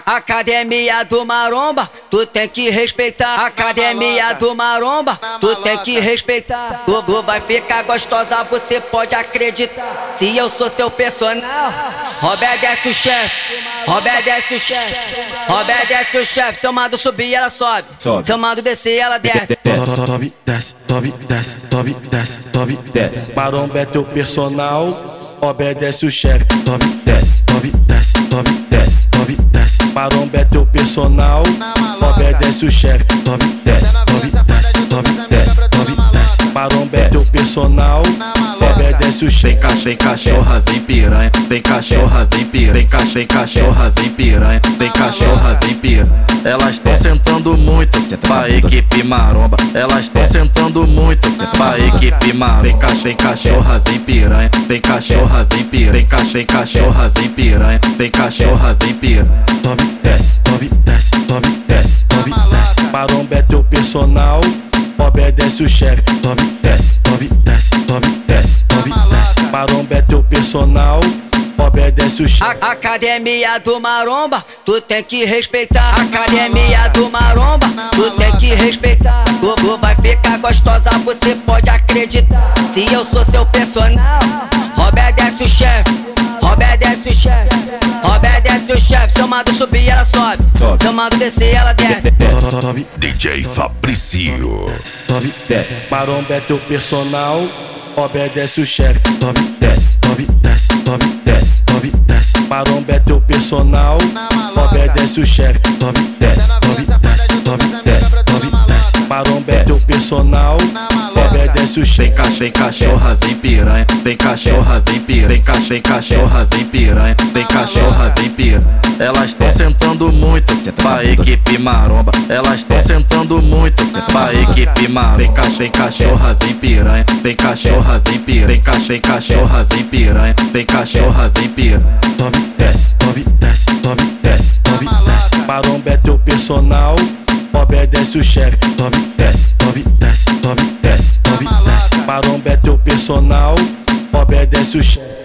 Academia do Maromba, tu tem que respeitar. Academia do Maromba, tu tem que respeitar. Tu vai ficar gostosa, você pode acreditar. Se eu sou seu personal, obedece o chefe, obedece o chefe, obedece o chefe. Se eu mando subir, ela sobe. Se eu mando descer, ela desce. Sobe, desce, sobe, desce, sobe, desce, sobe, desce. Maromba é teu personal, obedece o chefe. Sobe, desce, sobe, desce, sobe, desce, sobe, desce. Maromba é teu personal, obedece o chefe. Sobe, desce, sobe, desce, sobe, desce, sobe, desce. Maromba é teu personal, obedece o chefe. Vem cachorra, vem piranha. Vem cachorra, vem piranha. Vem cachorra, vem piranha. Vem cachorra, vem piranha. Elas tão sentando muito pra equipe maromba. Elas tão sentando muito pra equipe maromba. Vem cachorra, vem piranha. Vem cachorra, vem piranha. Vem cachorra, vem piranha. Vem cachorra, vem piranha. Sobe, desce, sobe, desce, sobe, desce, sobe, desce. Maromba é teu personal, obedece o chefe. Sobe, desce, sobe, desce, sobe, desce, sobe, desce. Maromba é teu personal, obedece o chefe. Academia do Maromba, tu tem que respeitar. Academia do Maromba, tu tem que respeitar. Tu vai ficar gostosa, você pode acreditar. Se eu sou seu personal, obedece o chefe, obedece o chefe, obedece o chefe. Se eu mando subir, ela sobe. Se eu mando descer, ela desce. Sobe, DJ Fabricio. sobe, desce. Maromba é teu personal, obedece o chefe. Sobe, desce, sobe, desce, sobe, desce, sobe, desce. Maromba é teu personal, obedece o chefe. Sobe, desce, sobe, desce, sobe, desce, sobe, desce. Maromba é teu personal, obedece o chefe. Vem cachorra, vem piranha. Vem cachorra, vem piranha. Vem cachorra, vem piranha. Vem cachorra, vem piranha. Elas tão sentando muito pra equipe maromba. Elas tão sentando muito pra equipe maromba. Vem cachorra, vem piranha. Vem cachorra, vem piranha. Vem cachorra, vem piranha. Vem cachorra, vem piranha. Sobe, desce, sobe, desce, sobe, desce, sobe, desce. Maromba é teu personal, obedece o chefe. Sobe, desce, sobe, desce, sobe, desce, sobe, desce. Maromba é teu personal, obedece o chefe.